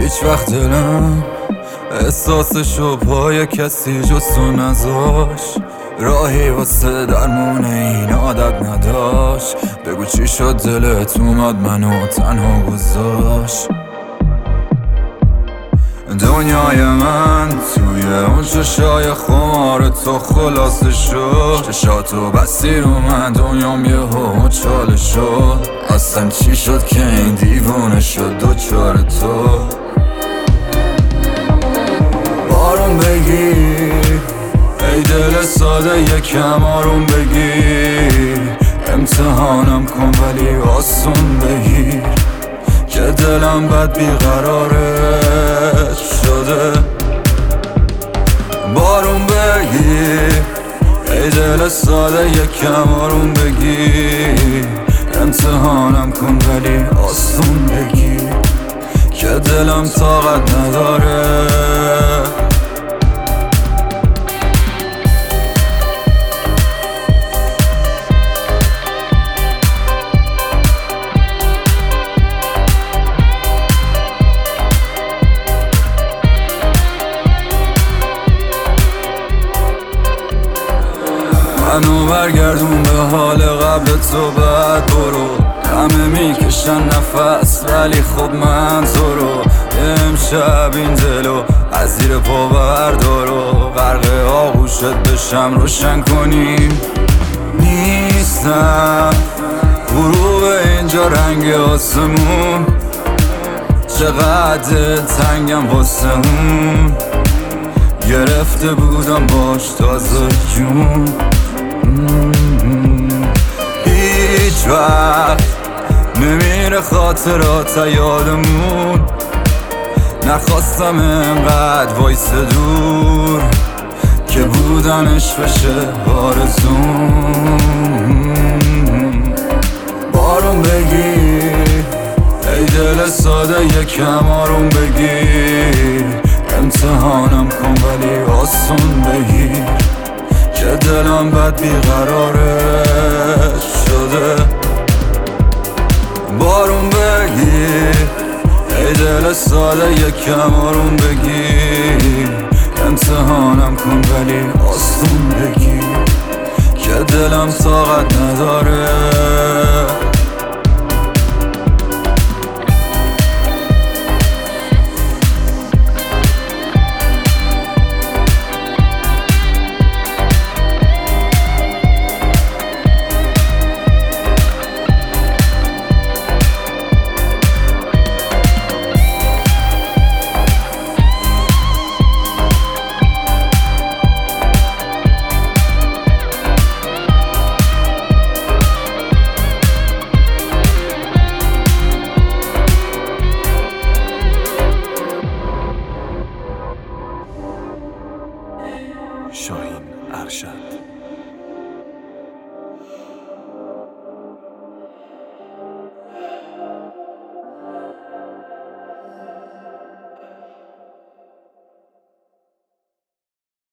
هیچ وقت دلم احساسشو پای کسی جز تو نذاش، راهی واسه درمون این عادت نداشت. بگو چی شد دلت اومد منو تنها گذاشت. دنیای من توی اون چشای خمار تو خلاصه شد، چشاتو بستی رو من دنیام یهو چاله شد. اصلا چی شد که این دیوونه شد دوچار تو؟ بارون بگیر ای دل ساده یکم آروم بگیر، امتحانم کن ولی آسون بگیر که دلم بد بیقرارت شده. بارون بگیر ای دل ساده یکم آروم بگیر، امتحانم کن ولی آسون بگیر که دلم طاقت نداره. منو برگردون به حال قبل تو، بعد برو. همه میکشن نفس ولی خب من تو رو امشب این دلو از زیر پا بردارو، غرق آغوشت بشم روشن کنیم. نیستم غروب اینجا رنگ آسمون، چقدر تنگم واسه اون، گرفته بودم باش تازه جون. هیچ وقت نمیره خاطرات یادمون، نخواستم انقدر وایس دور که بودنش بشه آرزون. بارون بگیر ای دل ساده یکم آروم بگیر، امتحانم کن ولی آسون بگیر که دلم بد بیقرارت شده. بارون بگیر ای دل ساده یکم آروم بگیر، امتحانم کن ولی آسون بگیر که دلم طاقت نداره.